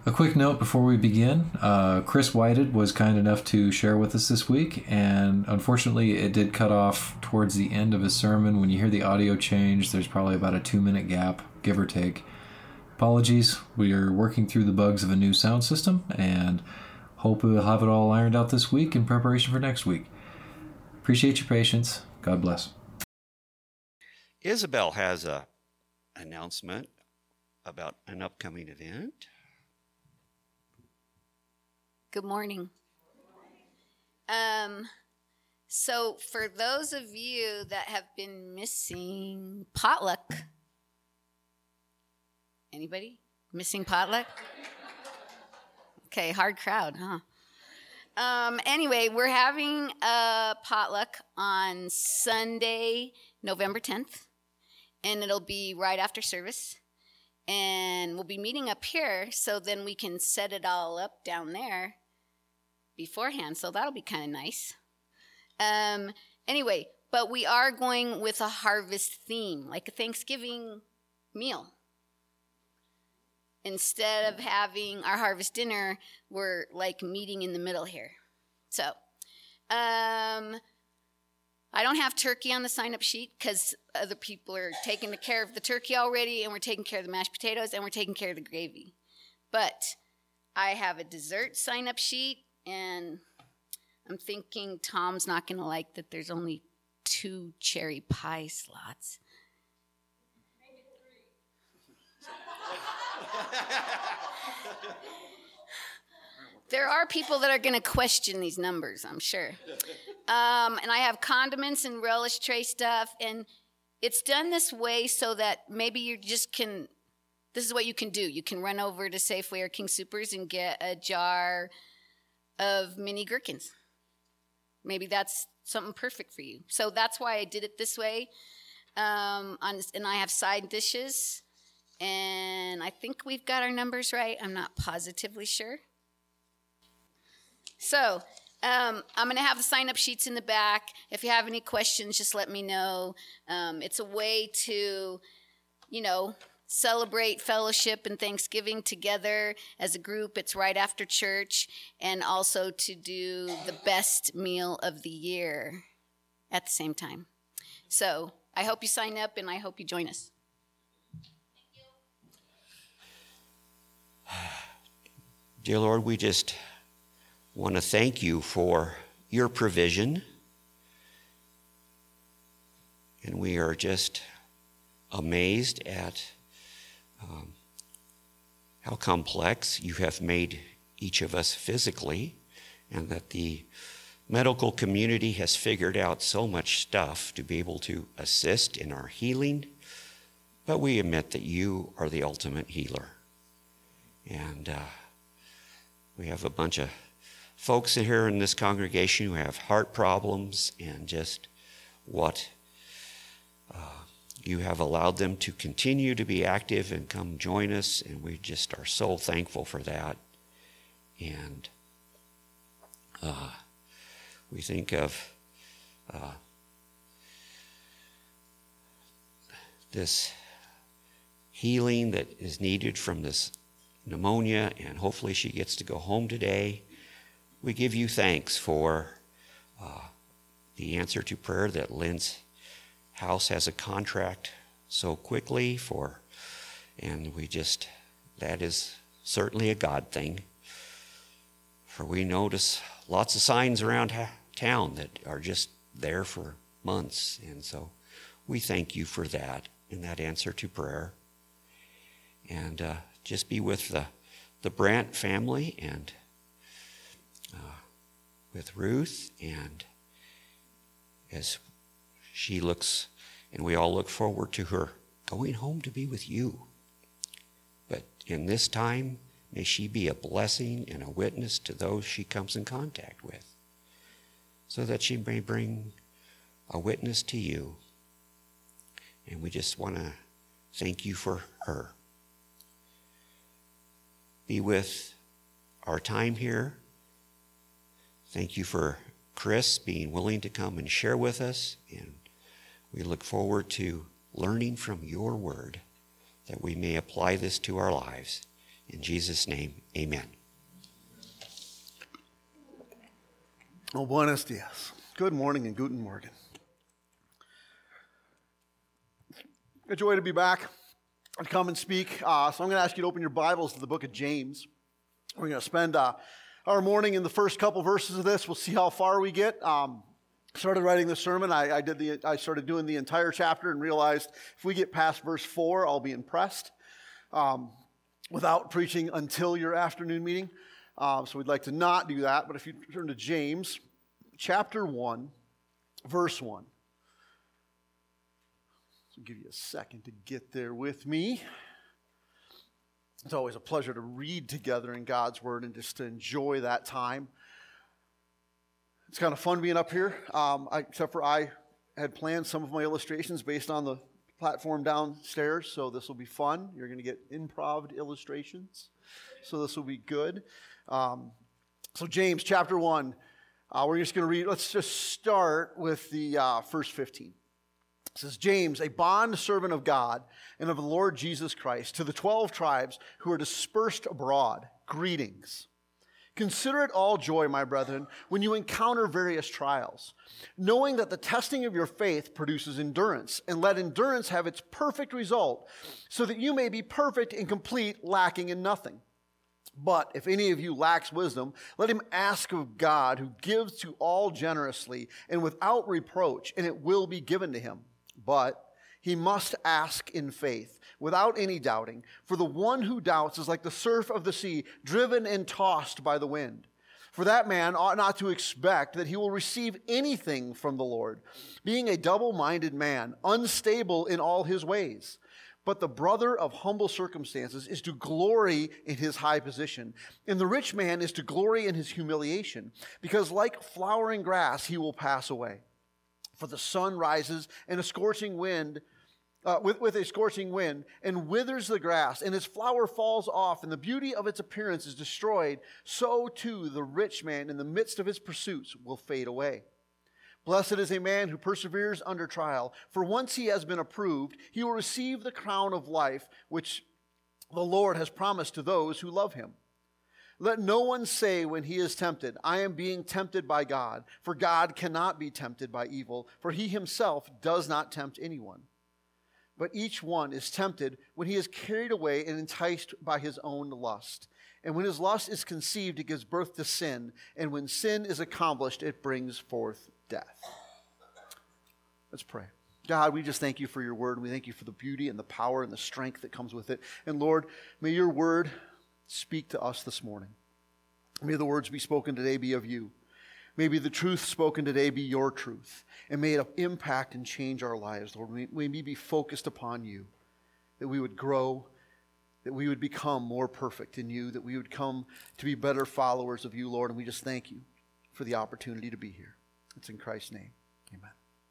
A quick note before we begin. Chris Whited was kind enough to share with us this week, and unfortunately it did cut off towards the end of his sermon. When you hear the audio change, there's probably about a 2-minute gap, give or take. Apologies, we are working through the bugs of a new sound system, and hope we'll have it all ironed out this week in preparation for next week. Appreciate your patience. God bless. Isabel has an announcement about an upcoming event. Good morning. So for those of you that have been missing potluck, anybody missing potluck? Okay, hard crowd, huh? Anyway, we're having a potluck on Sunday, November 10th, and it'll be right after service. And we'll be meeting up here, so then we can set it all up down there beforehand, so that'll be kind of nice. Anyway, but we are going with a harvest theme, like a Thanksgiving meal. Instead of having our harvest dinner, we're like meeting in the middle here. So, I don't have turkey on the sign-up sheet because other people are taking care of the turkey already, and we're taking care of the mashed potatoes, and we're taking care of the gravy. But I have a dessert sign-up sheet, and I'm thinking Tom's not going to like that there's only 2 cherry pie slots. Make it 3. There are people that are going to question these numbers, I'm sure. And I have condiments and relish tray stuff, and it's done this way so that maybe you just can, this is what you can do. You can run over to Safeway or King Soopers and get a jar of mini gherkins. Maybe that's something perfect for you. So that's why I did it this way. And I have side dishes, and I think we've got our numbers right. I'm not positively sure. So I'm going to have the sign-up sheets in the back. If you have any questions, just let me know. It's a way to, celebrate fellowship and Thanksgiving together as a group. It's right after church, and also to do the best meal of the year at the same time. So I hope you sign up, and I hope you join us. Dear Lord, we just want to thank you for your provision. And we are just amazed at how complex you have made each of us physically, and that the medical community has figured out so much stuff to be able to assist in our healing. But we admit that you are the ultimate healer. And we have a bunch of folks here in this congregation who have heart problems, and just what you have allowed them to continue to be active and come join us, and we just are so thankful for that. And we think of this healing that is needed from this pneumonia, and hopefully she gets to go home today. We give you thanks for the answer to prayer that Lynn's house has a contract so quickly for, and that is certainly a God thing. For we notice lots of signs around town that are just there for months, and so we thank you for that and that answer to prayer. And just be with the Brandt family, and with Ruth, and as she looks, and we all look forward to her going home to be with you. But in this time, may she be a blessing and a witness to those she comes in contact with, so that she may bring a witness to you. And we just want to thank you for her. Be with our time here. Thank you for Chris being willing to come and share with us, and we look forward to learning from your word, that we may apply this to our lives. In Jesus' name, amen. Oh, buenos dias. Good morning and guten Morgen. A joy to be back and come and speak. So I'm going to ask you to open your Bibles to the book of James. We're going to spend our morning in the first couple verses of this. We'll see how far we get. Started writing the sermon. I started doing the entire chapter and realized if we get past verse 4, I'll be impressed without preaching until your afternoon meeting. So we'd like to not do that. But if you turn to James chapter 1, verse 1. So I'll give you a second to get there with me. It's always a pleasure to read together in God's Word and just to enjoy that time. It's kind of fun being up here, except for I had planned some of my illustrations based on the platform downstairs, so this will be fun. You're going to get improv illustrations, so this will be good. So James chapter 1, we're just going to read. Let's just start with the first 15. It says, James, a bond servant of God and of the Lord Jesus Christ, to the 12 tribes who are dispersed abroad, greetings. Consider it all joy, my brethren, when you encounter various trials, knowing that the testing of your faith produces endurance, and let endurance have its perfect result, so that you may be perfect and complete, lacking in nothing. But if any of you lacks wisdom, let him ask of God, who gives to all generously and without reproach, and it will be given to him. But he must ask in faith, without any doubting. For the one who doubts is like the surf of the sea, driven and tossed by the wind. For that man ought not to expect that he will receive anything from the Lord, being a double-minded man, unstable in all his ways. But the brother of humble circumstances is to glory in his high position, and the rich man is to glory in his humiliation, because like flowering grass he will pass away. For the sun rises and a scorching wind, with a scorching wind, and withers the grass, and its flower falls off, and the beauty of its appearance is destroyed. So too the rich man in the midst of his pursuits will fade away. Blessed is a man who perseveres under trial, for once he has been approved, he will receive the crown of life which the Lord has promised to those who love him. Let no one say when he is tempted, I am being tempted by God, for God cannot be tempted by evil, for he himself does not tempt anyone. But each one is tempted when he is carried away and enticed by his own lust. And when his lust is conceived, it gives birth to sin. And when sin is accomplished, it brings forth death. Let's pray. God, we just thank you for your word. We thank you for the beauty and the power and the strength that comes with it. And Lord, may your word speak to us this morning. May the words be spoken today be of you. May the truth spoken today be your truth. And may it impact and change our lives, Lord. May we be focused upon you, that we would grow, that we would become more perfect in you, that we would come to be better followers of you, Lord. And we just thank you for the opportunity to be here. It's in Christ's name. Amen.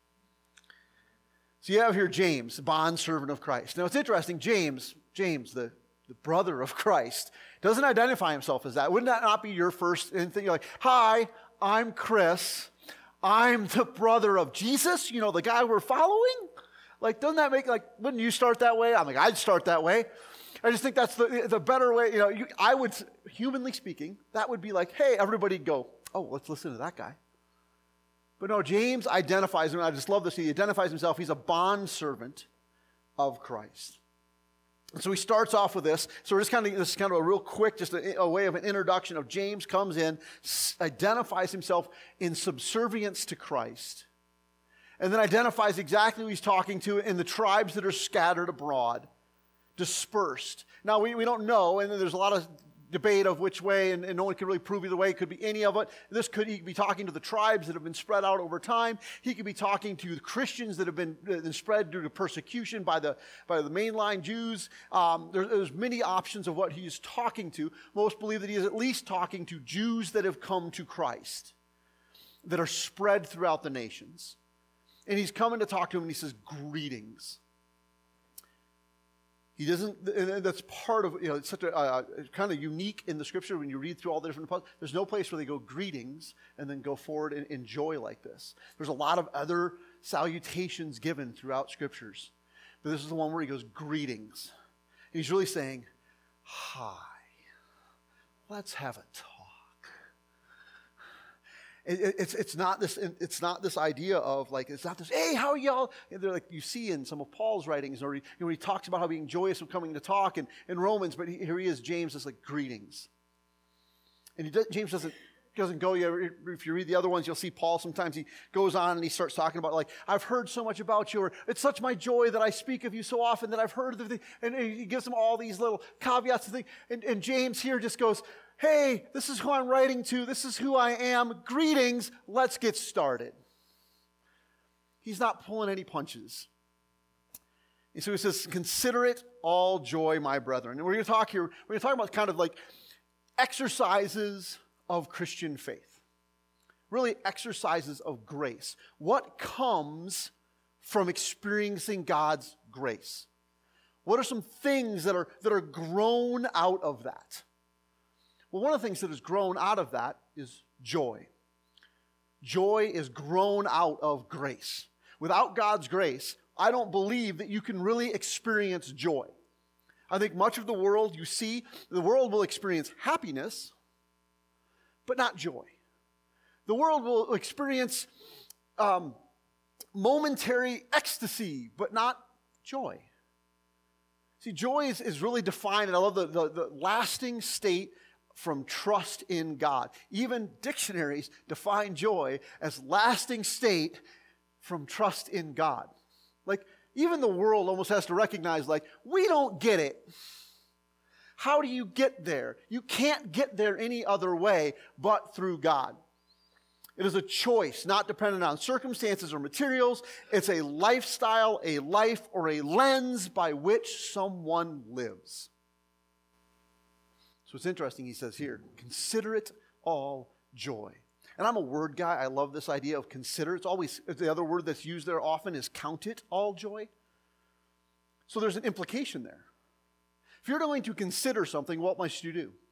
So you have here James, the bondservant of Christ. Now it's interesting, James, the brother of Christ, doesn't identify himself as that. Wouldn't that not be your first thing? You're like, hi, I'm Chris. I'm the brother of Jesus, the guy we're following. Like, doesn't that make, wouldn't you start that way? I'm like, I'd start that way. I just think that's the better way. I would, humanly speaking, that would be like, hey, everybody go, oh, let's listen to that guy. But no, James identifies him. I just love this. He identifies himself. He's a bondservant of Christ. And so he starts off with this. So this is kind of a real quick, just a way of an introduction of James comes in, identifies himself in subservience to Christ, and then identifies exactly who he's talking to in the tribes that are scattered abroad, dispersed. Now, we don't know, and there's a lot of debate of which way, and no one can really prove either way. It could be any of it. He could be talking to the tribes that have been spread out over time. He could be talking to the Christians that have been spread due to persecution by the mainline Jews. There's many options of what he's talking to. Most believe that he is at least talking to Jews that have come to Christ, that are spread throughout the nations. And he's coming to talk to them, and he says, greetings. He doesn't, and that's part of, it's such a kind of unique in the scripture when you read through all the different parts. There's no place where they go greetings and then go forward and enjoy like this. There's a lot of other salutations given throughout scriptures. But this is the one where he goes greetings. He's really saying, hi. let's have a talk. It's not this idea of like, it's not this, hey, how are y'all? They're like you see in some of Paul's writings, or he talks about how being joyous of coming to talk in Romans, but here he is, James, is like greetings. And James doesn't go, if you read the other ones, you'll see Paul sometimes he goes on and he starts talking about like, I've heard so much about you, or it's such my joy that I speak of you so often that I've heard of the thing. And he gives them all these little caveats to think. And James here just goes, hey, this is who I'm writing to. This is who I am. Greetings. Let's get started. He's not pulling any punches. And so he says, consider it all joy, my brethren. And we're going to talk here, we're going to talk about kind of like exercises of Christian faith. Really exercises of grace. What comes from experiencing God's grace? What are some things that are grown out of that? Well, one of the things that has grown out of that is joy. Joy is grown out of grace. Without God's grace, I don't believe that you can really experience joy. I think much of the world you see, the world will experience happiness, but not joy. The world will experience momentary ecstasy, but not joy. See, joy is really defined, and I love the lasting state from trust in God. Even dictionaries define joy as lasting state from trust in God. Like, even the world almost has to recognize, like, we don't get it. How do you get there? You can't get there any other way but through God. It is a choice, not dependent on circumstances or materials. It's a lifestyle, a life, or a lens by which someone lives. So it's interesting, he says here, consider it all joy. And I'm a word guy. I love this idea of consider. It's always, the other word that's used there often is count it all joy. So there's an implication there. If you're going to consider something, what must you do?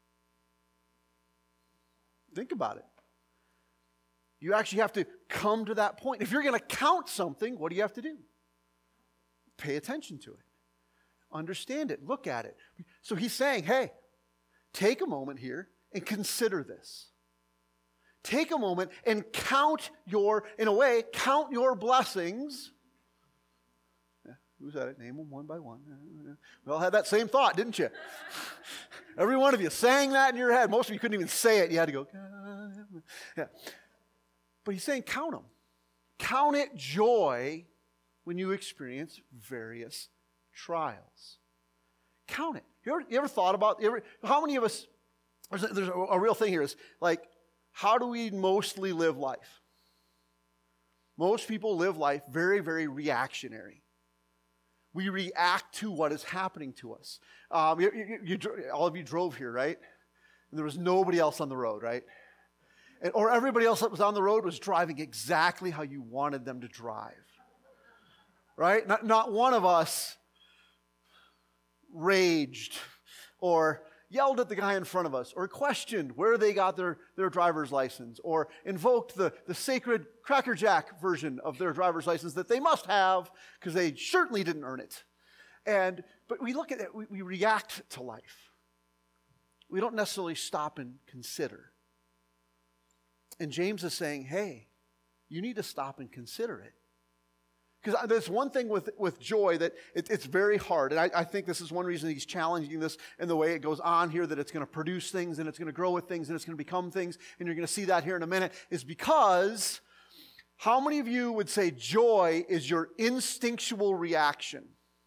Think about it. You actually have to come to that point. If you're going to count something, what do you have to do? Pay attention to it. Understand it. Look at it. So he's saying, hey, take a moment here and consider this. Take a moment and count your blessings. Yeah, who said it? Name them one by one. We all had that same thought, didn't you? Every one of you sang that in your head. Most of you couldn't even say it. You had to go, yeah. But he's saying count them. Count it joy when you experience various trials. Count it. You ever thought about, how many of us, there's a real thing here, is like, how do we mostly live life? Most people live life very, very reactionary. We react to what is happening to us. All of you drove here, right? And there was nobody else on the road, right? Or everybody else that was on the road was driving exactly how you wanted them to drive. Right? Not one of us raged or yelled at the guy in front of us or questioned where they got their driver's license or invoked the sacred Cracker Jack version of their driver's license that they must have because they certainly didn't earn it. But we look at it, we react to life. We don't necessarily stop and consider. And James is saying, hey, you need to stop and consider it. Because there's one thing with joy that it's very hard. And I think this is one reason he's challenging this in the way it goes on here, that it's going to produce things and it's going to grow with things and it's going to become things. And you're going to see that here in a minute, is because how many of you would say joy is your instinctual reaction?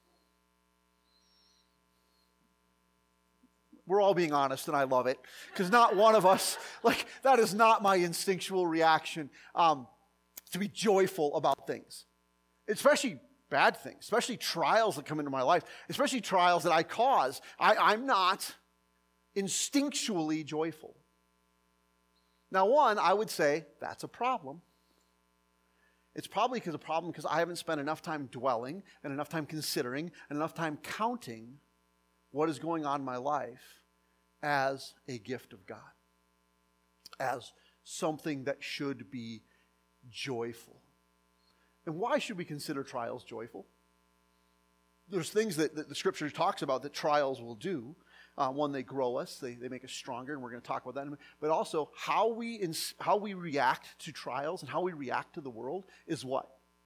We're all being honest, and I love it. Because not one of us, that is not my instinctual reaction to be joyful about things. Especially bad things, especially trials that come into my life, especially trials that I cause. I'm not instinctually joyful. Now, one, I would say that's a problem. It's probably because I haven't spent enough time dwelling and enough time considering and enough time counting what is going on in my life as a gift of God, as something that should be joyful. And why should we consider trials joyful? There's things that the Scripture talks about that trials will do. One, they grow us, they make us stronger, and we're going to talk about that in a minute. But also, how we react to trials and how we react to the world is what?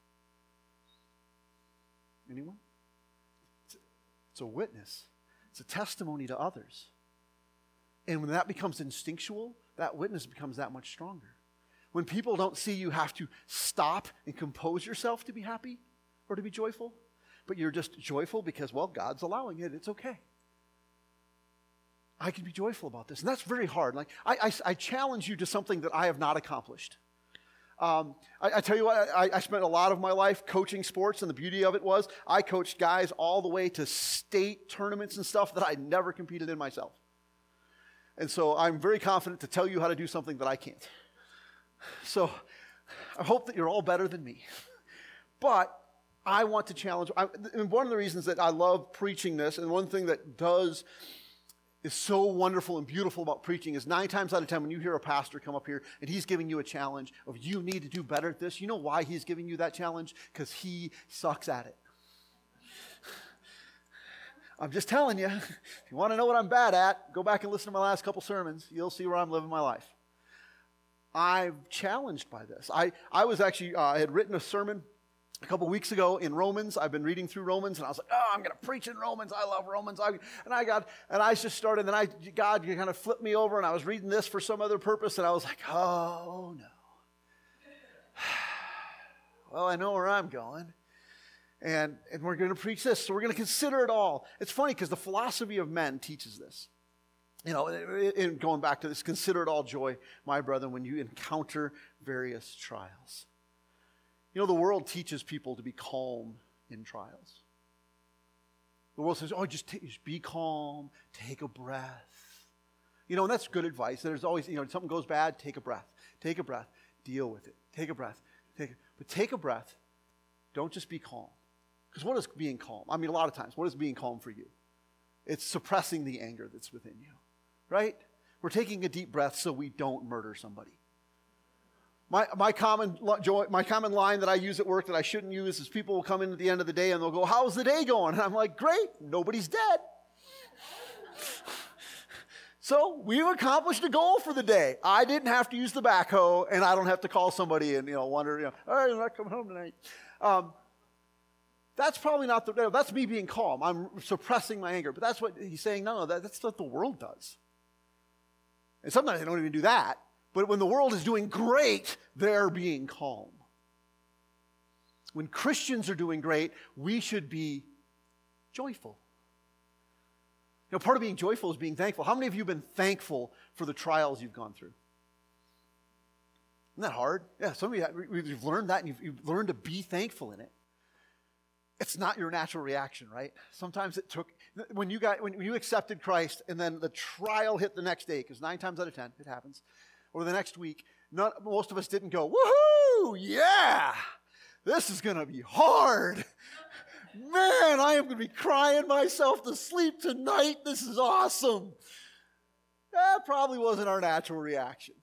Anyone? It's a witness. It's a testimony to others. And when that becomes instinctual, that witness becomes that much stronger. When people don't see you have to stop and compose yourself to be happy or to be joyful, but you're just joyful because, well, God's allowing it. It's okay. I can be joyful about this. And that's very hard. Like I challenge you to something that I have not accomplished. I tell you what, I spent a lot of my life coaching sports, and the beauty of it was I coached guys all the way to state tournaments and stuff that I never competed in myself. And so I'm very confident to tell you how to do something that I can't. So I hope that you're all better than me. But I want to challenge, and one of the reasons that I love preaching this, and one thing that is so wonderful and beautiful about preaching is 9 times out of 10 when you hear a pastor come up here and he's giving you a challenge of you need to do better at this, you know why he's giving you that challenge? Because he sucks at it. I'm just telling you, if you want to know what I'm bad at, go back and listen to my last couple sermons. You'll see where I'm living my life. I'm challenged by this. I was actually, I had written a sermon a couple weeks ago in Romans. I've been reading through Romans, and I was like, I'm going to preach in Romans. I love Romans. I just started, and God kind of flipped me over, and I was reading this for some other purpose, and I was like, oh, no. Well, I know where I'm going, and we're going to preach this, so we're going to consider it all. It's funny because the philosophy of men teaches this. You know, in going back to this, consider it all joy, my brethren, when you encounter various trials. You know, the world teaches people to be calm in trials. The world says, just be calm, take a breath. You know, and that's good advice. There's always, something goes bad, take a breath. Take a breath, deal with it. Take a breath. But take a breath, don't just be calm. Because what is being calm? I mean, a lot of times, what is being calm for you? It's suppressing the anger that's within you, right? We're taking a deep breath so we don't murder somebody. My common line that I use at work that I shouldn't use is people will come in at the end of the day and they'll go, how's the day going? And I'm like, great, nobody's dead. So we've accomplished a goal for the day. I didn't have to use the backhoe, and I don't have to call somebody and wonder, all right, I'm not coming home tonight. That's probably not that's me being calm. I'm suppressing my anger. But that's what he's saying, no, that's what the world does. And sometimes they don't even do that. But when the world is doing great, they're being calm. When Christians are doing great, we should be joyful. Part of being joyful is being thankful. How many of you have been thankful for the trials you've gone through? Isn't that hard? Yeah, some of you've learned that, and you've learned to be thankful in it. It's not your natural reaction, right? Sometimes it took, when you accepted Christ and then the trial hit the next day, because 9 times out of 10 it happens, or the next week, most of us didn't go, woohoo, yeah, this is going to be hard. Man, I am going to be crying myself to sleep tonight. This is awesome. That probably wasn't our natural reaction.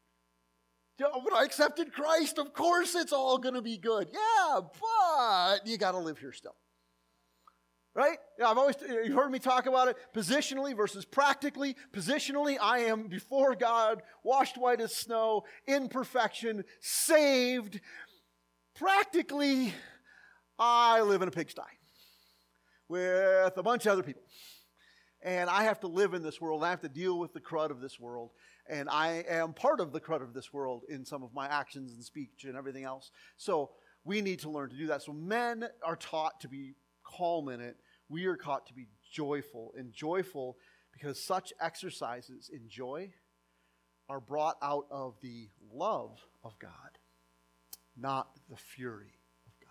When I accepted Christ, of course it's all going to be good. Yeah, but you got to live here still. Right? Yeah, you've heard me talk about it positionally versus practically. Positionally, I am before God, washed white as snow, in perfection, saved. Practically, I live in a pigsty with a bunch of other people. And I have to live in this world. I have to deal with the crud of this world. And I am part of the crud of this world in some of my actions and speech and everything else. So we need to learn to do that. So men are taught to be calm in it. We are taught to be joyful. And joyful because such exercises in joy are brought out of the love of God, not the fury of God.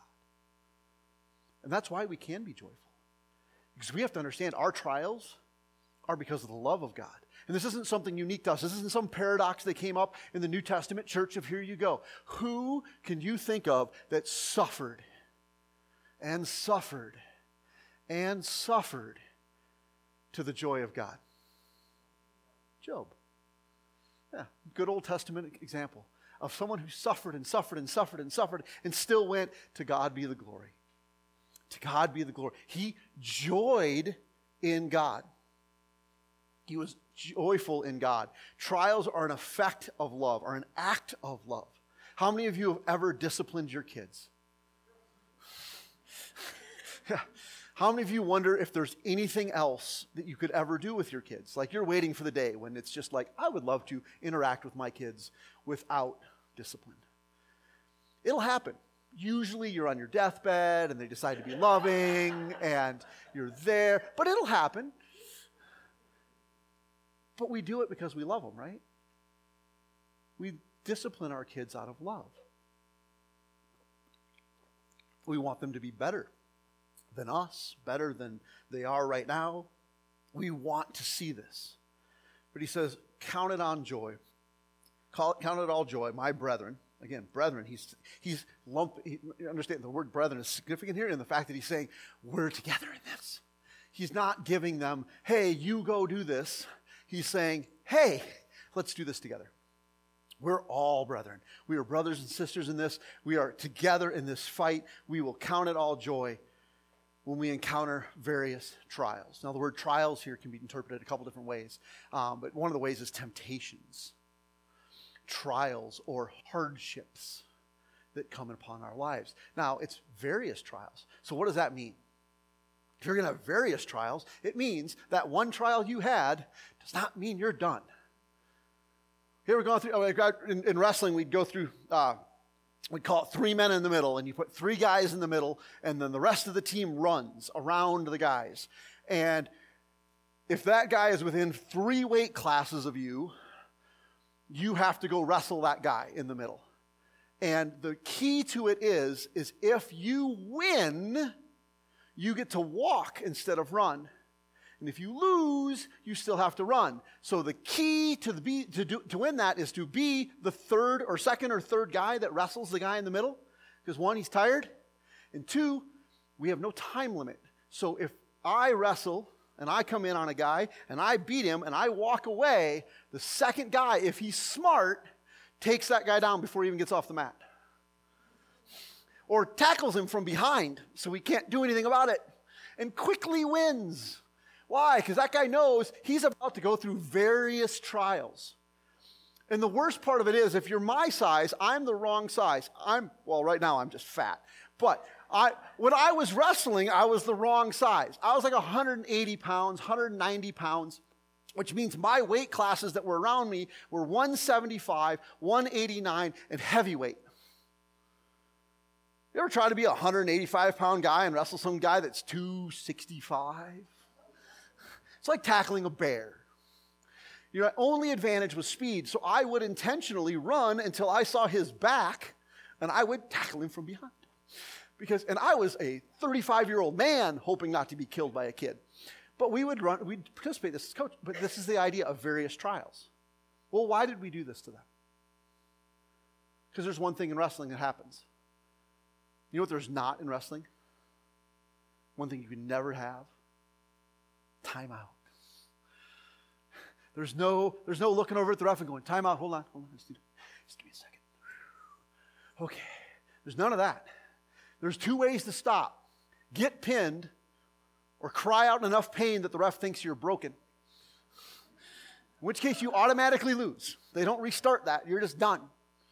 And that's why we can be joyful. Because we have to understand our trials are because of the love of God. And this isn't something unique to us. This isn't some paradox that came up in the New Testament church of here you go. Who can you think of that suffered and suffered and suffered to the joy of God? Job. Yeah, good Old Testament example of someone who suffered and suffered and suffered and suffered and still went, to God be the glory. To God be the glory. He joyed in God. He was joyful in God. Trials are an effect of love, are an act of love. How many of you have ever disciplined your kids? Yeah. How many of you wonder if there's anything else that you could ever do with your kids? Like you're waiting for the day when it's just like, I would love to interact with my kids without discipline. It'll happen. Usually you're on your deathbed and they decide to be loving and you're there, but it'll happen. But we do it because we love them, right? We discipline our kids out of love. We want them to be better than us, better than they are right now. We want to see this. But he says, count it on joy. Count it all joy, my brethren. Again, brethren, understand the word brethren is significant here in the fact that he's saying, we're together in this. He's not giving them, hey, you go do this. He's saying, hey, let's do this together. We're all brethren. We are brothers and sisters in this. We are together in this fight. We will count it all joy when we encounter various trials. Now, the word trials here can be interpreted a couple different ways, but one of the ways is temptations, trials, or hardships that come upon our lives. Now, it's various trials. So what does that mean? If you're going to have various trials, it means that one trial you had does not mean you're done. Here we're going through, in wrestling, we'd go through, we call it 3 men in the middle, and you put 3 guys in the middle, and then the rest of the team runs around the guys. And if that guy is within 3 weight classes of you, you have to go wrestle that guy in the middle. And the key to it is if you win, you get to walk instead of run. And if you lose, you still have to run. So the key to win that is to be the second or third guy that wrestles the guy in the middle. Because 1, he's tired. And 2, we have no time limit. So if I wrestle and I come in on a guy and I beat him and I walk away, the second guy, if he's smart, takes that guy down before he even gets off the mat. Or tackles him from behind so he can't do anything about it. And quickly wins. Why? Because that guy knows he's about to go through various trials. And the worst part of it is, if you're my size, I'm the wrong size. Right now I'm just fat. But when I was wrestling, I was the wrong size. I was like 180 pounds, 190 pounds, which means my weight classes that were around me were 175, 189, and heavyweight. You ever try to be a 185-pound guy and wrestle some guy that's 265? It's like tackling a bear. Your only advantage was speed, so I would intentionally run until I saw his back, and I would tackle him from behind. And I was a 35-year-old man hoping not to be killed by a kid. But we'd participate, this is coach, but this is the idea of various trials. Well, why did we do this to them? Because there's one thing in wrestling that happens. You know what there's not in wrestling? One thing you can never have? Timeout. There's no looking over at the ref and going, timeout, hold on, just give me a second. Okay, there's none of that. There's 2 ways to stop. Get pinned or cry out in enough pain that the ref thinks you're broken. In which case you automatically lose. They don't restart that. You're just done.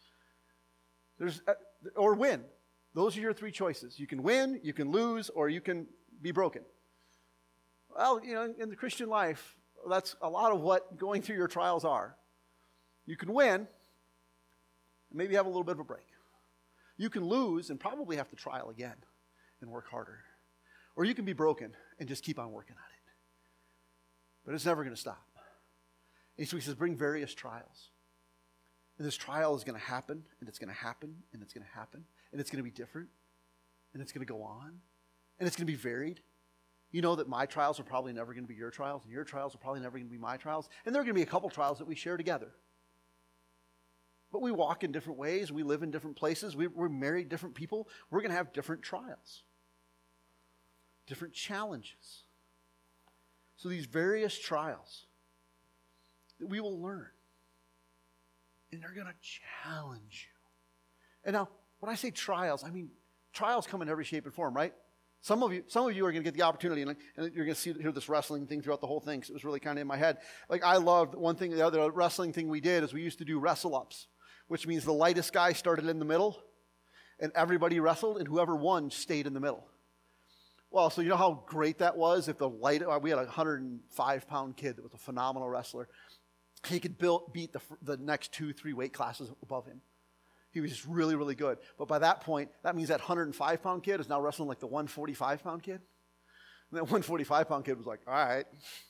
Or win. Those are your 3 choices. You can win, you can lose, or you can be broken. Well, in the Christian life, that's a lot of what going through your trials are. You can win, and maybe have a little bit of a break. You can lose and probably have to trial again and work harder. Or you can be broken and just keep on working at it. But it's never going to stop. And so he says, bring various trials. And this trial is going to happen, and it's going to happen, and it's going to happen, and it's going to be different, and it's going to go on, and it's going to be varied. You know that my trials are probably never going to be your trials, and your trials are probably never going to be my trials, and there are going to be a couple trials that we share together. But we walk in different ways, we live in different places, we're married different people, we're going to have different trials, different challenges. So these various trials that we will learn, and they're going to challenge you. And now, when I say trials, I mean trials come in every shape and form, right? Some of you are going to get the opportunity, and you're going to hear this wrestling thing throughout the whole thing, because it was really kind of in my head. Like, I loved one thing, the other wrestling thing we did is we used to do wrestle-ups, which means the lightest guy started in the middle, and everybody wrestled, and whoever won stayed in the middle. Well, so you know how great that was? If we had a 105-pound kid that was a phenomenal wrestler. He could beat the next 2-3 weight classes above him. He was just really, really good. But by that point, that means that 105-pound kid is now wrestling like the 145-pound kid. And that 145-pound kid was like, all right,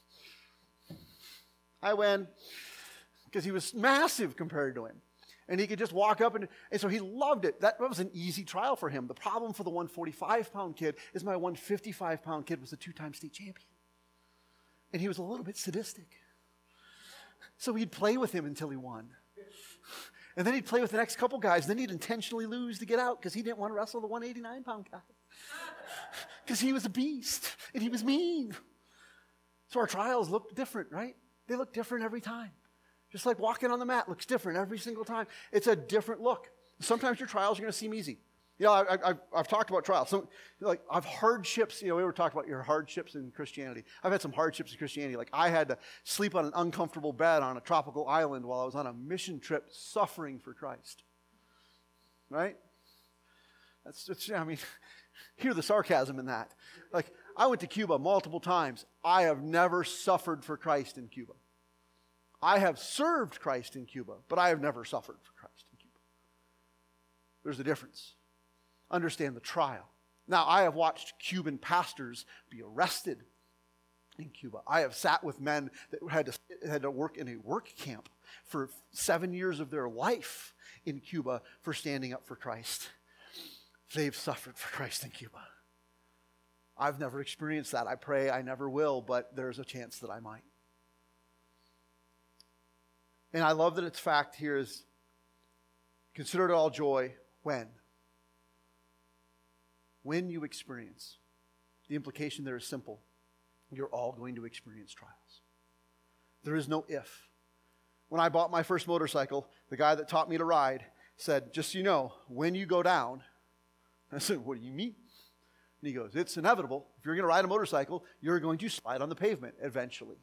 I win. Because he was massive compared to him. And he could just walk up, and so he loved it. That was an easy trial for him. The problem for the 145-pound kid is my 155-pound kid was a 2-time state champion. And he was a little bit sadistic. So he'd play with him until he won. And then he'd play with the next couple guys, and then he'd intentionally lose to get out because he didn't want to wrestle the 189-pound guy. Because he was a beast, and he was mean. So our trials look different, right? They look different every time. Just like walking on the mat looks different every single time. It's a different look. Sometimes your trials are going to seem easy. You know, I've talked about trials. So, like, I've hardships. You know, we were talking about your hardships in Christianity. I've had some hardships in Christianity. Like, I had to sleep on an uncomfortable bed on a tropical island while I was on a mission trip suffering for Christ. Right? I mean, hear the sarcasm in that. Like, I went to Cuba multiple times. I have never suffered for Christ in Cuba. I have served Christ in Cuba, but I have never suffered for Christ in Cuba. There's a difference. Understand the trial. Now, I have watched Cuban pastors be arrested in Cuba. I have sat with men that had to work in a work camp for 7 years of their life in Cuba for standing up for Christ. They've suffered for Christ in Cuba. I've never experienced that. I pray I never will, but there's a chance that I might. And I love that its fact here is, consider it all joy when? When you experience. The implication there is simple. You're all going to experience trials. There is no if. When I bought my first motorcycle, the guy that taught me to ride said, just so you know, when you go down, I said, what do you mean? And he goes, it's inevitable. If you're going to ride a motorcycle, you're going to slide on the pavement eventually.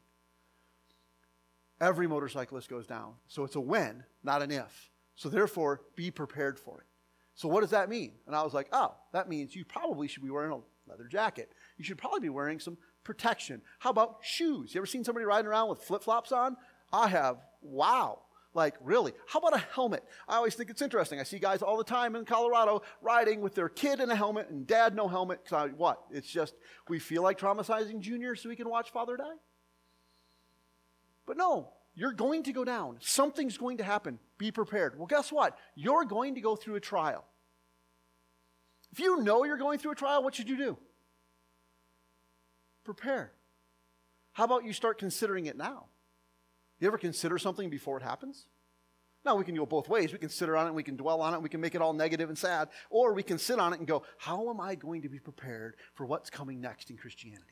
Every motorcyclist goes down. So it's a when, not an if. So therefore, be prepared for it. So what does that mean? And I was like, oh, that means you probably should be wearing a leather jacket. You should probably be wearing some protection. How about shoes? You ever seen somebody riding around with flip-flops on? I have. Wow. Like, really? How about a helmet? I always think it's interesting. I see guys all the time in Colorado riding with their kid in a helmet and dad no helmet. What? It's just, we feel like traumatizing Junior so we can watch father die? But no, you're going to go down. Something's going to happen. Be prepared. Well, guess what? You're going to go through a trial. If you know you're going through a trial, what should you do? Prepare. How about you start considering it now? You ever consider something before it happens? Now, we can go both ways. We can sit on it, and we can dwell on it, and we can make it all negative and sad. Or we can sit on it and go, how am I going to be prepared for what's coming next in Christianity?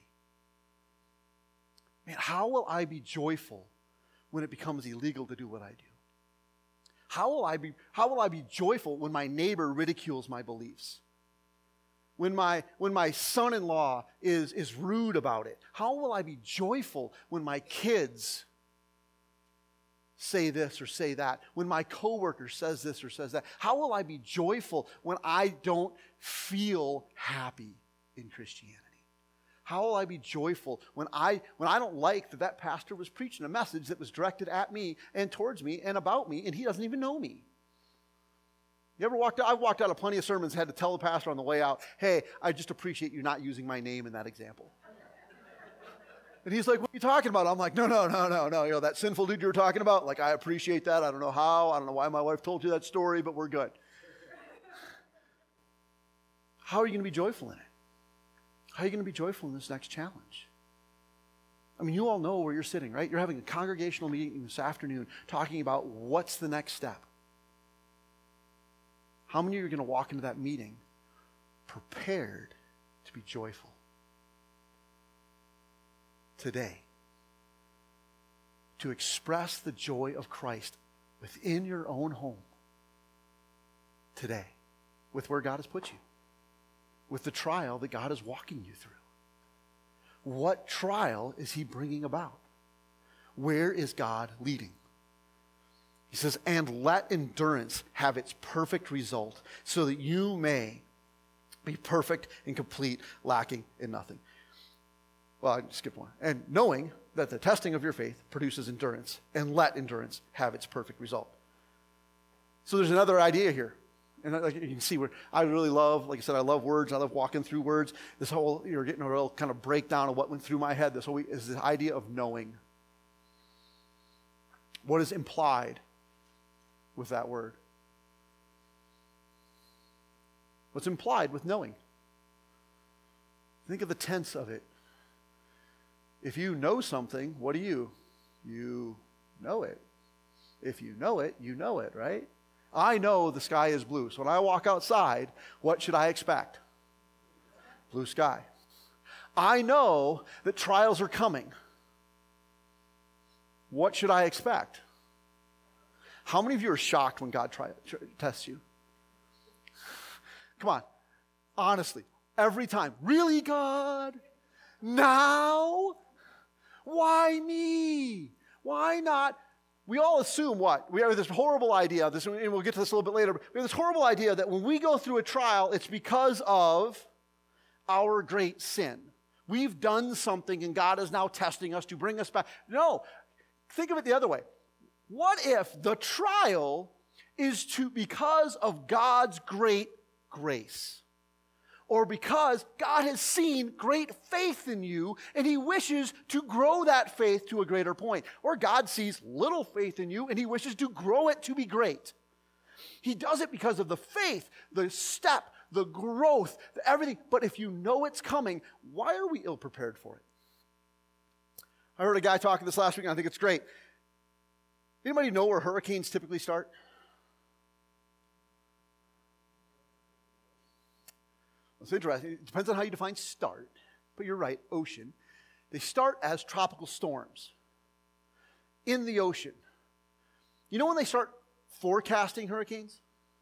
Man, how will I be joyful when it becomes illegal to do what I do? How will I be joyful when my neighbor ridicules my beliefs? When my son-in-law is rude about it? How will I be joyful when my kids say this or say that? When my coworker says this or says that? How will I be joyful when I don't feel happy in Christianity? How will I be joyful when I don't like that pastor was preaching a message that was directed at me and towards me and about me, and he doesn't even know me? You ever walked out? I've walked out of plenty of sermons, had to tell the pastor on the way out, hey, I just appreciate you not using my name in that example. And he's like, what are you talking about? I'm like, no. You know, that sinful dude you were talking about? Like, I appreciate that. I don't know how. I don't know why my wife told you that story, but we're good. How are you going to be joyful in it? How are you going to be joyful in this next challenge? I mean, you all know where you're sitting, right? You're having a congregational meeting this afternoon talking about what's the next step. How many of you are going to walk into that meeting prepared to be joyful? Today. To express the joy of Christ within your own home. Today. With where God has put you. with the trial that God is walking you through? What trial is he bringing about? Where is God leading? He says, and let endurance have its perfect result, so that you may be perfect and complete, lacking in nothing. Well, I skipped one. And knowing that the testing of your faith produces endurance, and let endurance have its perfect result. So there's another idea here. And like you can see where I really love, like I said, I love words. I love walking through words. This whole, you're getting a real kind of breakdown of what went through my head. This whole is the idea of knowing. What is implied with that word? What's implied with knowing? Think of the tense of it. If you know something, what do? You know it. If you know it, you know it, right? I know the sky is blue. So when I walk outside, what should I expect? Blue sky. I know that trials are coming. What should I expect? How many of you are shocked when God tests you? Come on. Honestly. Every time. Really, God? Now? Why me? Why not? We all assume what? We have this horrible idea, and we'll get to this a little bit later, but we have this horrible idea that when we go through a trial, it's because of our great sin. We've done something and God is now testing us to bring us back. No, think of it the other way. What if the trial is because of God's great grace? Or because God has seen great faith in you and he wishes to grow that faith to a greater point. Or God sees little faith in you and he wishes to grow it to be great. He does it because of the faith, the step, the growth, everything. But if you know it's coming, why are we ill-prepared for it? I heard a guy talking this last week and I think it's great. Anybody know where hurricanes typically start? It's interesting. It depends on how you define start. But you're right, ocean. They start as tropical storms in the ocean. You know when they start forecasting hurricanes?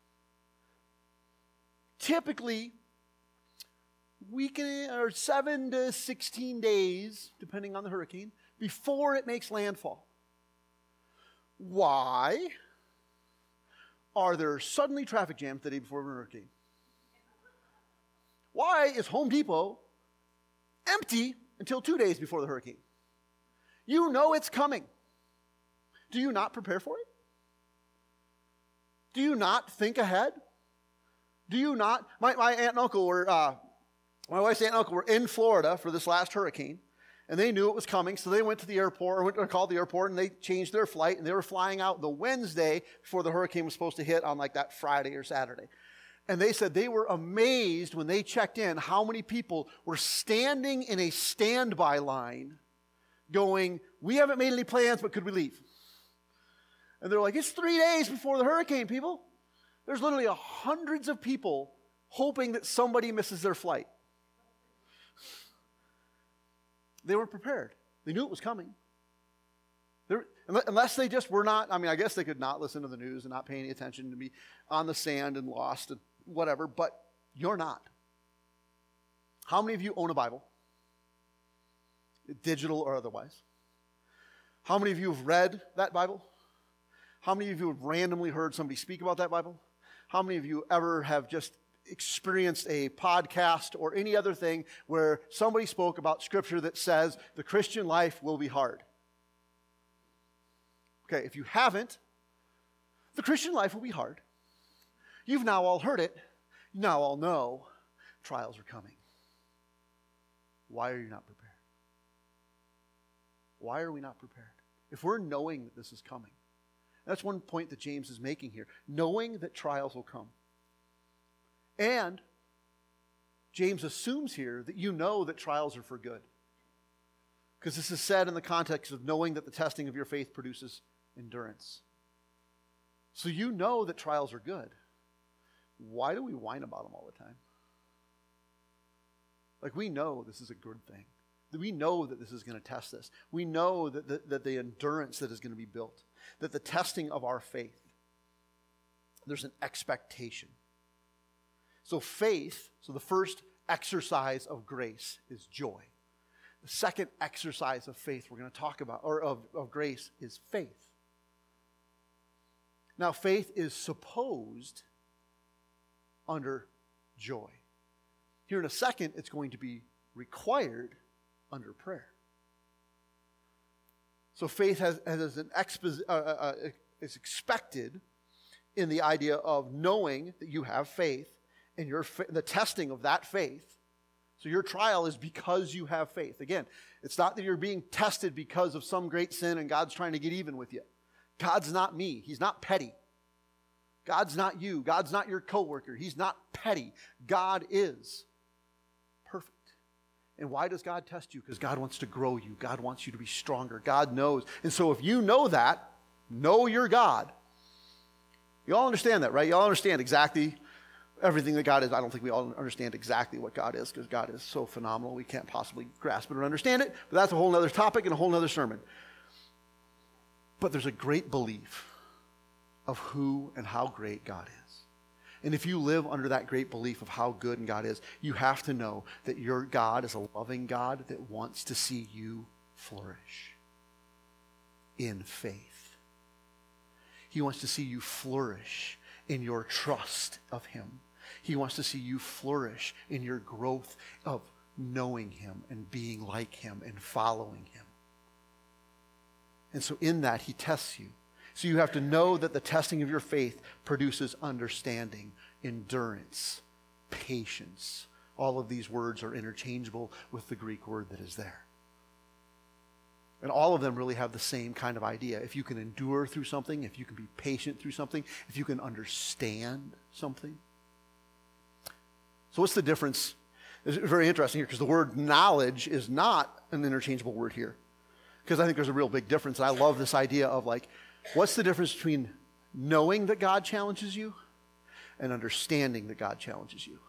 Typically, weekend or 7 to 16 days, depending on the hurricane, before it makes landfall. Why are there suddenly traffic jams the day before a hurricane? Why is Home Depot empty until 2 days before the hurricane? You know it's coming. Do you not prepare for it? Do you not think ahead? Do you not? My aunt and uncle were, my wife's aunt and uncle were in Florida for this last hurricane, and they knew it was coming, so they went to the airport, or called the airport, and they changed their flight, and they were flying out the Wednesday before the hurricane was supposed to hit on like that Friday or Saturday. And they said they were amazed when they checked in how many people were standing in a standby line going, we haven't made any plans, but could we leave? And they're like, it's 3 days before the hurricane, people. There's literally hundreds of people hoping that somebody misses their flight. They weren't prepared. They knew it was coming. Unless they just were not, I guess they could not listen to the news and not pay any attention to be on the sand and lost and whatever, but you're not. How many of you own a Bible? Digital or otherwise? How many of you have read that Bible? How many of you have randomly heard somebody speak about that Bible? How many of you ever have just experienced a podcast or any other thing where somebody spoke about Scripture that says the Christian life will be hard? Okay, if you haven't, the Christian life will be hard. You've now all heard it. You now all know trials are coming. Why are you not prepared? Why are we not prepared? If we're knowing that this is coming. That's one point that James is making here. Knowing that trials will come. And James assumes here that you know that trials are for good. Because this is said in the context of knowing that the testing of your faith produces endurance. So you know that trials are good. Why do we whine about them all the time? Like, we know this is a good thing. We know that this is going to test us. We know that the endurance that is going to be built, that the testing of our faith, there's an expectation. So faith, so the first exercise of grace is joy. The second exercise of faith we're going to talk about, or of grace, is faith. Now, faith is supposed under joy. Here in a second, it's going to be required under prayer. So faith is expected in the idea of knowing that you have faith and the testing of that faith. So your trial is because you have faith. Again, it's not that you're being tested because of some great sin and God's trying to get even with you. God's not me. He's not petty. God's not you. God's not your coworker. He's not petty. God is perfect. And why does God test you? Because God wants to grow you. God wants you to be stronger. God knows. And so if you know that, know your God. You all understand that, right? You all understand exactly everything that God is. I don't think we all understand exactly what God is because God is so phenomenal we can't possibly grasp it or understand it. But that's a whole other topic and a whole other sermon. But there's a great belief of who and how great God is. And if you live under that great belief of how good God is, you have to know that your God is a loving God that wants to see you flourish in faith. He wants to see you flourish in your trust of Him. He wants to see you flourish in your growth of knowing Him and being like Him and following Him. And so in that, He tests you. So you have to know that the testing of your faith produces understanding, endurance, patience. All of these words are interchangeable with the Greek word that is there. And all of them really have the same kind of idea. If you can endure through something, if you can be patient through something, if you can understand something. So what's the difference? It's very interesting here because the word knowledge is not an interchangeable word here. Because I think there's a real big difference. And I love this idea of what's the difference between knowing that God challenges you and understanding that God challenges you?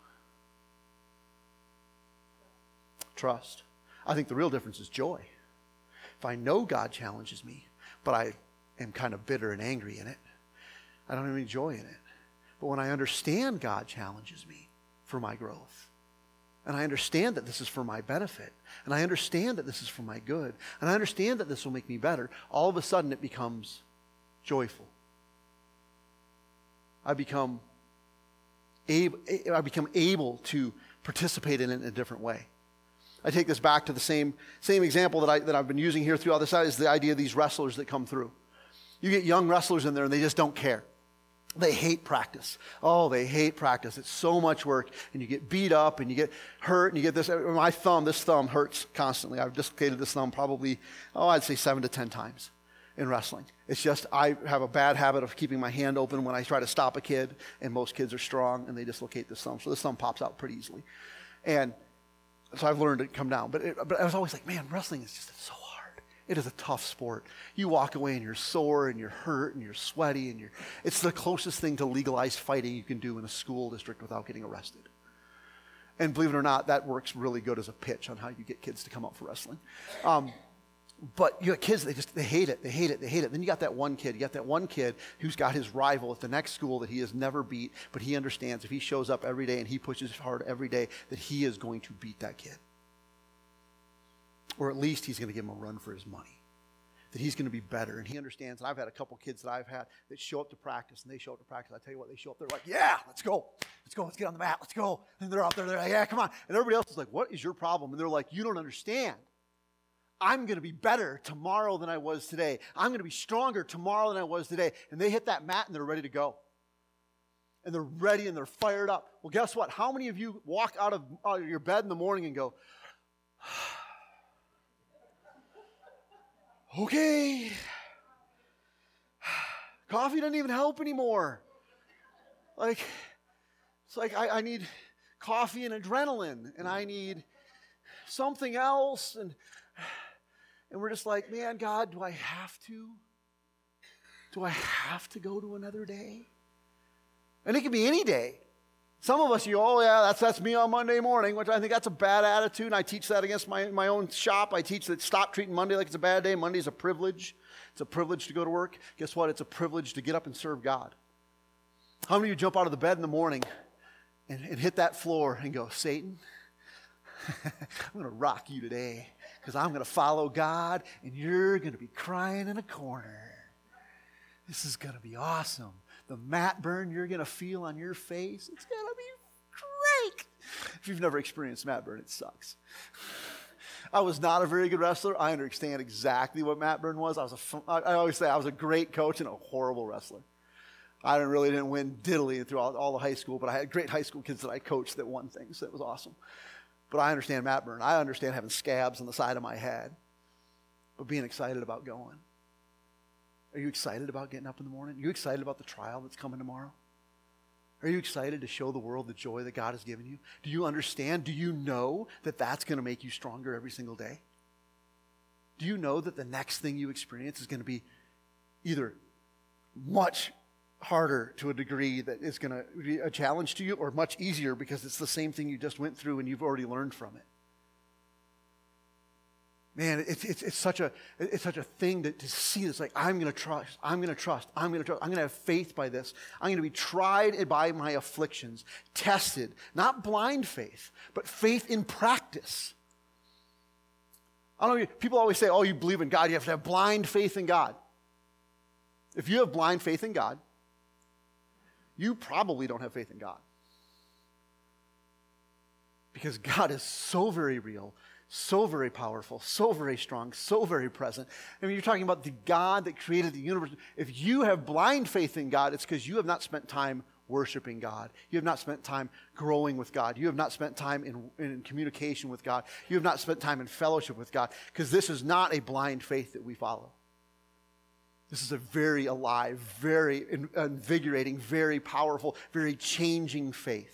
Trust. I think the real difference is joy. If I know God challenges me, but I am kind of bitter and angry in it, I don't have any joy in it. But when I understand God challenges me for my growth, and I understand that this is for my benefit, and I understand that this is for my good, and I understand that this will make me better, all of a sudden it becomes joyful. I become able to participate in it in a different way. I take this back to the same example that I've been using here throughout this is the idea of these wrestlers that come through. You get young wrestlers in there and they just don't care. They hate practice. Oh, they hate practice. It's so much work, and you get beat up, and you get hurt, and you get this. This thumb hurts constantly. I've dislocated this thumb probably, I'd say 7 to 10 times in wrestling. It's just I have a bad habit of keeping my hand open when I try to stop a kid, and most kids are strong, and they dislocate this thumb. So this thumb pops out pretty easily. And so I've learned to come down. But I was always like, man, wrestling is just so hard. It is a tough sport. You walk away and you're sore and you're hurt and you're sweaty and it's the closest thing to legalized fighting you can do in a school district without getting arrested. And believe it or not, that works really good as a pitch on how you get kids to come up for wrestling. But you got kids, they hate it. Then you got that one kid who's got his rival at the next school that he has never beat, but he understands if he shows up every day and he pushes hard every day that he is going to beat that kid. Or at least he's going to give him a run for his money. That he's going to be better. And he understands. And I've had a couple kids that I've had that show up to practice. And they show up to practice. I tell you what, they show up. They're like, yeah, let's go. Let's get on the mat. Let's go. And they're out there. They're like, yeah, come on. And everybody else is like, what is your problem? And they're like, you don't understand. I'm going to be better tomorrow than I was today. I'm going to be stronger tomorrow than I was today. And they hit that mat and they're ready to go. And they're ready and they're fired up. Well, guess what? How many of you walk out of your bed in the morning and go, okay, coffee doesn't even help anymore. It's like I need coffee and adrenaline, and I need something else, and we're just like, man, God, do I have to? Do I have to go to another day? And it can be any day. Some of us, that's me on Monday morning, which I think that's a bad attitude, and I teach that against my own shop. I teach that stop treating Monday like it's a bad day. Monday's a privilege. It's a privilege to go to work. Guess what? It's a privilege to get up and serve God. How many of you jump out of the bed in the morning and hit that floor and go, Satan, I'm going to rock you today because I'm going to follow God and you're going to be crying in a corner. This is going to be awesome. The mat burn you're going to feel on your face, it's going to be great. If you've never experienced mat burn, it sucks. I was not a very good wrestler. I understand exactly what mat burn was. I always say I was a great coach and a horrible wrestler. I really didn't win diddly throughout all the high school, but I had great high school kids that I coached that won things. That was awesome. But I understand mat burn. I understand having scabs on the side of my head, but being excited about going. Are you excited about getting up in the morning? Are you excited about the trial that's coming tomorrow? Are you excited to show the world the joy that God has given you? Do you understand? Do you know that that's going to make you stronger every single day? Do you know that the next thing you experience is going to be either much harder to a degree that is going to be a challenge to you, or much easier because it's the same thing you just went through and you've already learned from it? Man, it's such a thing to see this. Like, I'm going to trust. I'm going to have faith by this. I'm going to be tried by my afflictions, tested, not blind faith, but faith in practice. I don't know, people always say, oh, you believe in God, you have to have blind faith in God. If you have blind faith in God, you probably don't have faith in God. Because God is so very real, so very powerful, so very strong, so very present. I mean, you're talking about the God that created the universe. If you have blind faith in God, it's because you have not spent time worshiping God. You have not spent time growing with God. You have not spent time in communication with God. You have not spent time in fellowship with God, because this is not a blind faith that we follow. This is a very alive, very invigorating, very powerful, very changing faith.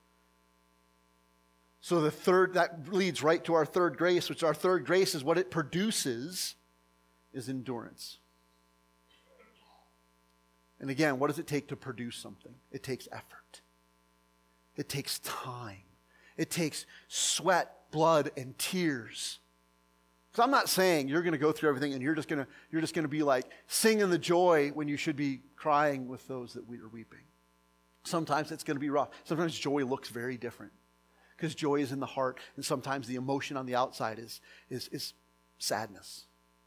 So that leads right to our third grace, which our third grace is what it produces is endurance. And again, what does it take to produce something? It takes effort. It takes time. It takes sweat, blood, and tears. Because I'm not saying you're going to go through everything and you're just going to be like singing the joy when you should be crying with those that we are weeping. Sometimes it's going to be rough. Sometimes joy looks very different, because joy is in the heart, and sometimes the emotion on the outside is sadness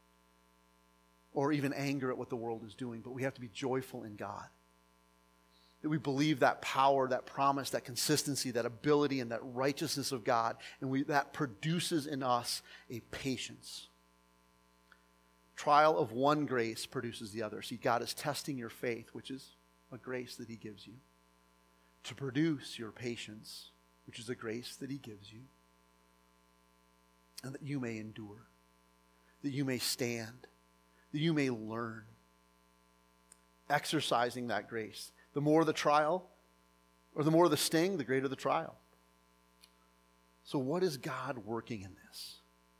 or even anger at what the world is doing. But we have to be joyful in God, that we believe that power, that promise, that consistency, that ability, and that righteousness of God, and that produces in us a patience. Trial of one grace produces the other. See, God is testing your faith, which is a grace that He gives you, to produce your patience, which is a grace that He gives you, and that you may endure, that you may stand, that you may learn. Exercising that grace. The more the trial, or the more the sting, the greater the trial. So what is God working in this?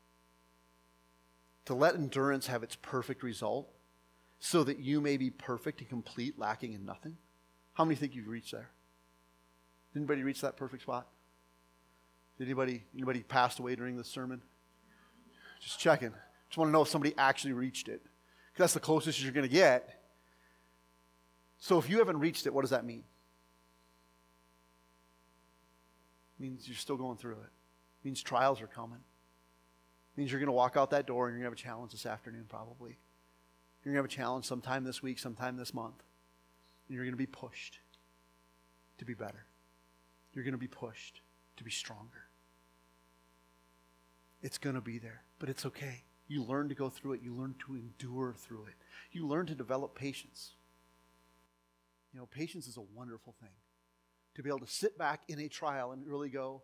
To let endurance have its perfect result, so that you may be perfect and complete, lacking in nothing. How many think you've reached there? Did anybody reach that perfect spot? Did anybody passed away during this sermon? Just checking. Just want to know if somebody actually reached it, because that's the closest you're going to get. So if you haven't reached it, what does that mean? It means you're still going through it. It means trials are coming. It means you're going to walk out that door and you're going to have a challenge this afternoon probably. You're going to have a challenge sometime this week, sometime this month. And you're going to be pushed to be better. You're going to be pushed to be stronger. It's going to be there, but it's okay. You learn to go through it. You learn to endure through it. You learn to develop patience. You know, patience is a wonderful thing. To be able to sit back in a trial and really go,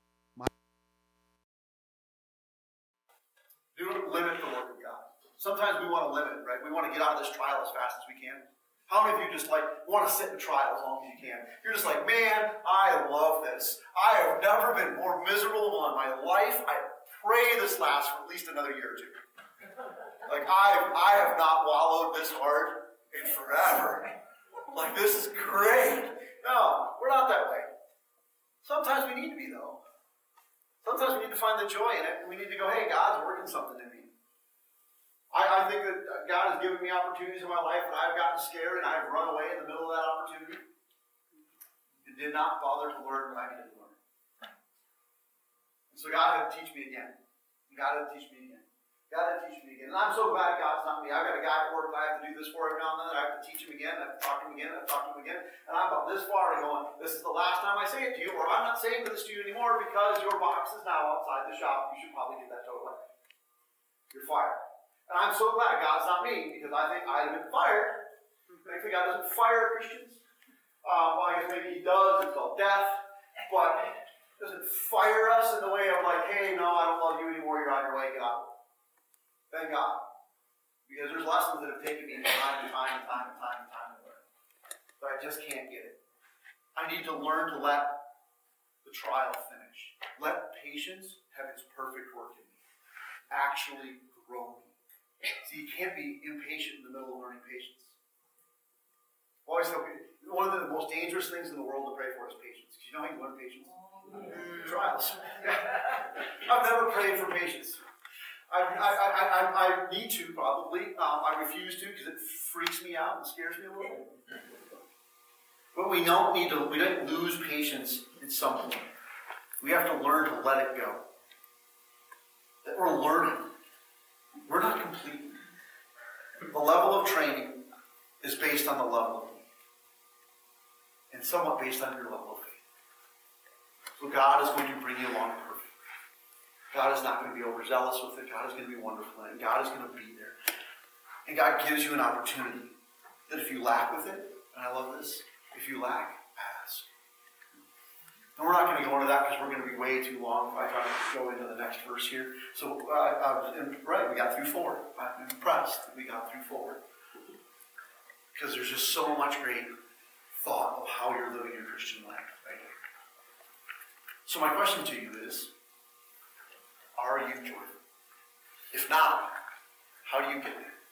do limit the work of God. Sometimes we want to limit, right? We want to get out of this trial as fast as we can. How many of you just want to sit in trial as long as you can? You're just like, man, I love this. I have never been more miserable in my life. I pray this lasts for at least another year or two. Like, I have not wallowed this hard in forever. Like, this is great. No, we're not that way. Sometimes we need to be, though. Sometimes we need to find the joy in it, and we need to go, hey, God's working something in me. I think that God has given me opportunities in my life, and I've gotten scared, and I've run away in the middle of that opportunity. It did not bother to learn what I needed to learn. And So God had to teach me again. God had to teach me again. God had to teach me again. And I'm so glad God's not me. I've got a guy at work that I have to do this for every now and then. I have to teach him again. I have to talk to him again. I have to talk to him again. And I'm about this far and going, this is the last time I say it to you, or I'm not saying this to you anymore because your box is now outside the shop. You should probably get that towed away. You're fired. And I'm so glad God's not me because I think I'd have been fired. Thankfully, God doesn't fire Christians. Well, I guess maybe he does. It's called death. But he doesn't fire us in the way of like, hey, no, I don't love you anymore. You're on your way. Get out. Thank God. Because there's lessons that have taken me time and time to learn. But I just can't get it. I need to learn to let the trial finish. Let patience have its perfect work in me. Actually grow me. See, you can't be impatient in the middle of learning patience. Always tell people, one of the most dangerous things in the world to pray for is patience. Because you know how you learn patience? Trials. I've never prayed for patience. I need to, probably. I refuse to because it freaks me out and scares me a little bit. But we don't lose patience at some point. We have to learn to let it go. That we're learning. We're not complete. The level of training is based on the level of need. And somewhat based on your level of faith. So God is going to bring you along perfect. God is not going to be overzealous with it. God is going to be wonderful in it. God is going to be there. And God gives you an opportunity that if you lack with it, and I love this, if you lack, ask. And we're not going to go into that because we're going to be way too long if I try to go into the next verse here. So, we got through 4. I'm impressed that we got through 4. Because there's just so much great thought of how you're living your Christian life right here. So my question to you is, are you joyful? If not, how do you get there?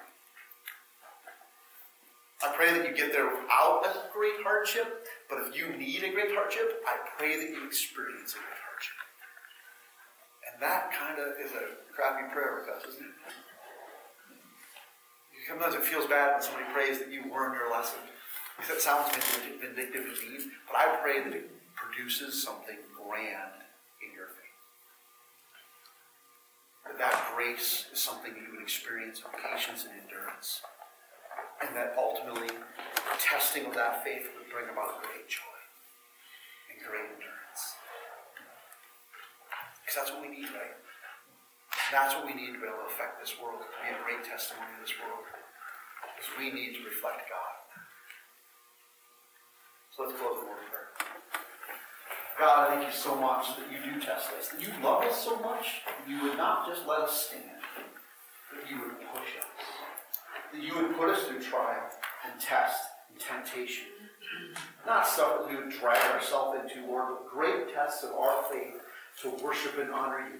I pray that you get there without a great hardship, but if you need a great hardship, I pray that you experience a great hardship. And that kind of is a crappy prayer request, isn't it? Sometimes it feels bad when somebody prays that you learn your lesson. Because it sounds vindictive and mean, but I pray that it produces something grand in your faith. That grace is something that you would experience in patience and endurance. And that ultimately, the testing of that faith would bring about great joy and great endurance. Because that's what we need, right? And that's what we need to be able to affect this world, to be a great testimony in this world. Because we need to reflect God. So let's close the word of prayer. God, I thank you so much that you do test us, that you love us so much that you would not just let us stand, but you would push us. That you would put us through trial and test and temptation. Not stuff that we would drag ourselves into, Lord, but great tests of our faith to worship and honor you.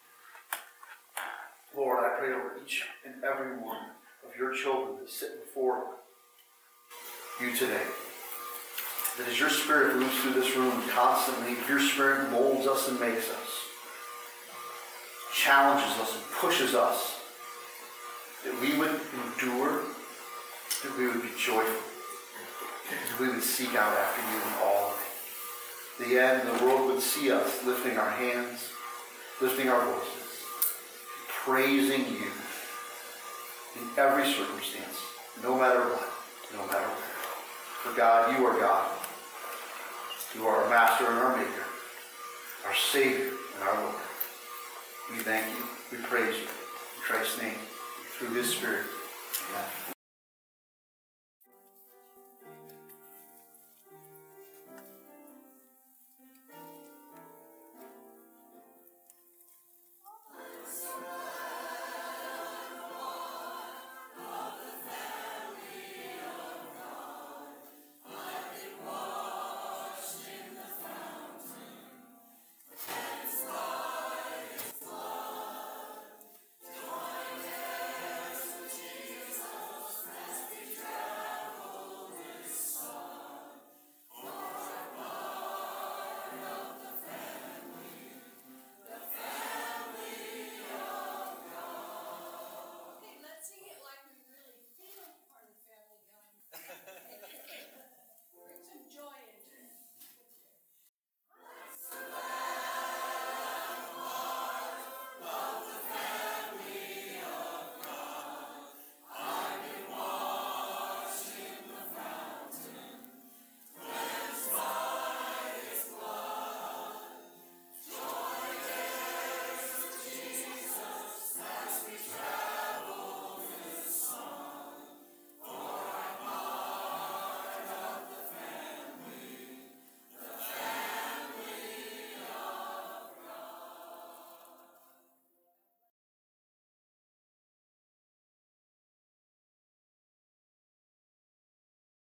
Lord, I pray over each and every one of your children that sit before you today. That as your Spirit moves through this room constantly, your Spirit molds us and makes us, challenges us and pushes us, that we would endure, that we would be joyful, that we would seek out after you in all of it. The end, the world would see us lifting our hands, lifting our voices, praising you in every circumstance, no matter what, no matter where. For God, you are God. You are our Master and our Maker, our Savior and our Lord. We thank you. We praise you. In Christ's name, through his Spirit. Amen.